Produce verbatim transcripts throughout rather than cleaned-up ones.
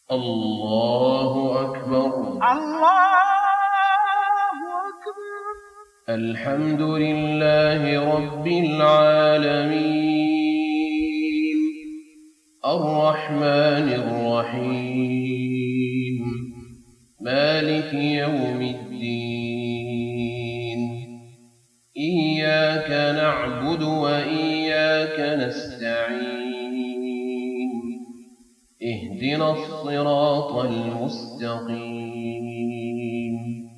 الله أكبر. الله أكبر. الحمد لله رب العالمين الرحمن الرحيم مالك يوم الدين إياك نعبد وإياك نستعين اهدنا الصراط المستقيم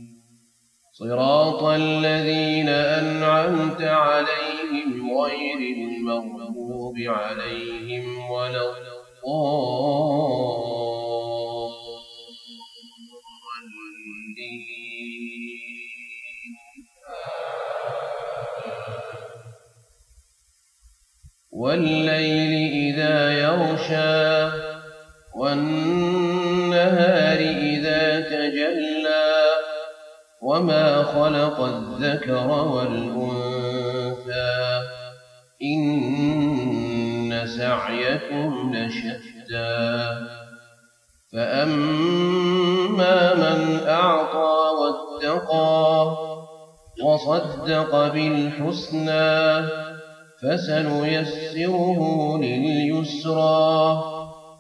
صراط الذين أنعمت عليهم غير المغضوب عليهم ولا الضالين. والليل إذا يغشى والنهار إذا تجلى وما خلق الذكر والأنثى إن سعيكم لشتى فأما من أعطى واتقى وصدق بالحسنى فسنيسره لليسرى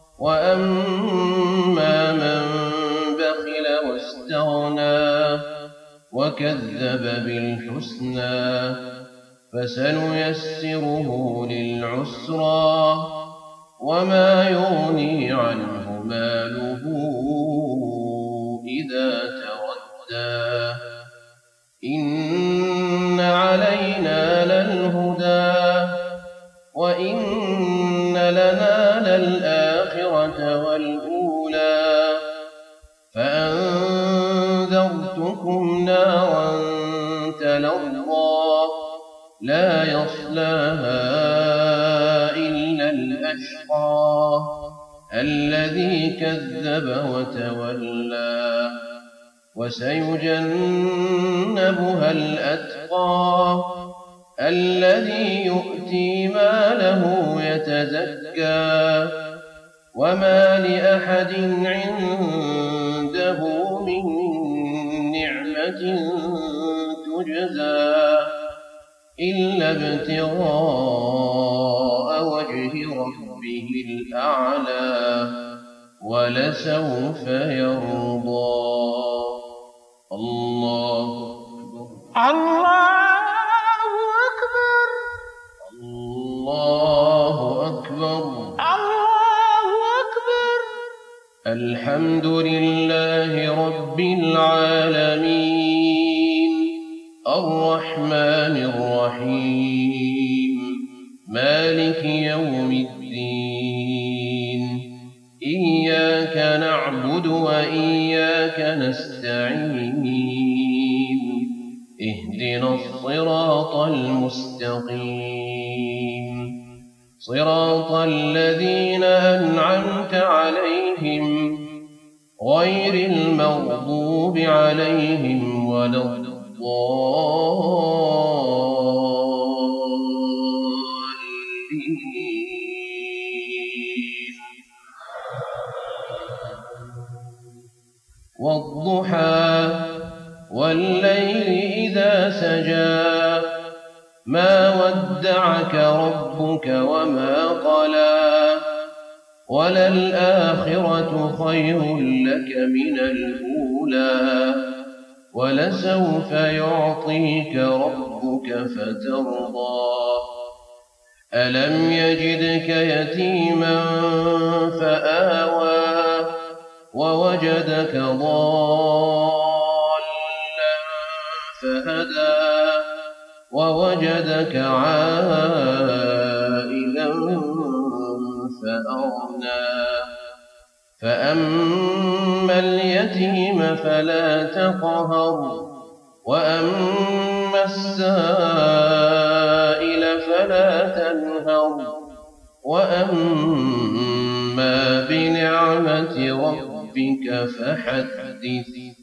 وأما من بخل واستغنى وكذب بالحسنى فسنيسره للعسرى وما يغني عنه ماله إذا تردى إن علينا للهدى وإن لنا للآخرة والأولى فأنذرتكم نارا تلظى لا يصلاها إلا الأشقى الذي كذب وتولى وسيجنبها الأتقى الذي يؤتي ماله يتزكى وما لأحد عنده من نعمة تجزى إلا ابتغاء وجه ربه الأعلى ولسوف يرضى. الله أكبر. الله أكبر. الله أكبر. الحمد لله رب العالمين الرحمن الرحيم مالك يوم الدين إياك نعبد وإياك نستعين اهدنا الصراط المستقيم صراط الذين أنعمت عليهم غير المغضوب عليهم ولا الضالين. والضحى والليل إذا سجى ما ودعك ربك وما قلى وللآخرة خير لك من الأولى ولسوف يعطيك ربك فترضى ألم يجدك يتيما فآوى ووجدك ضالا فهدى ووجدك عائلا فأغنى فأما اليتيم فلا تقهر وأما السائل فلا تنهر وأما بنعمة ربك فحدث.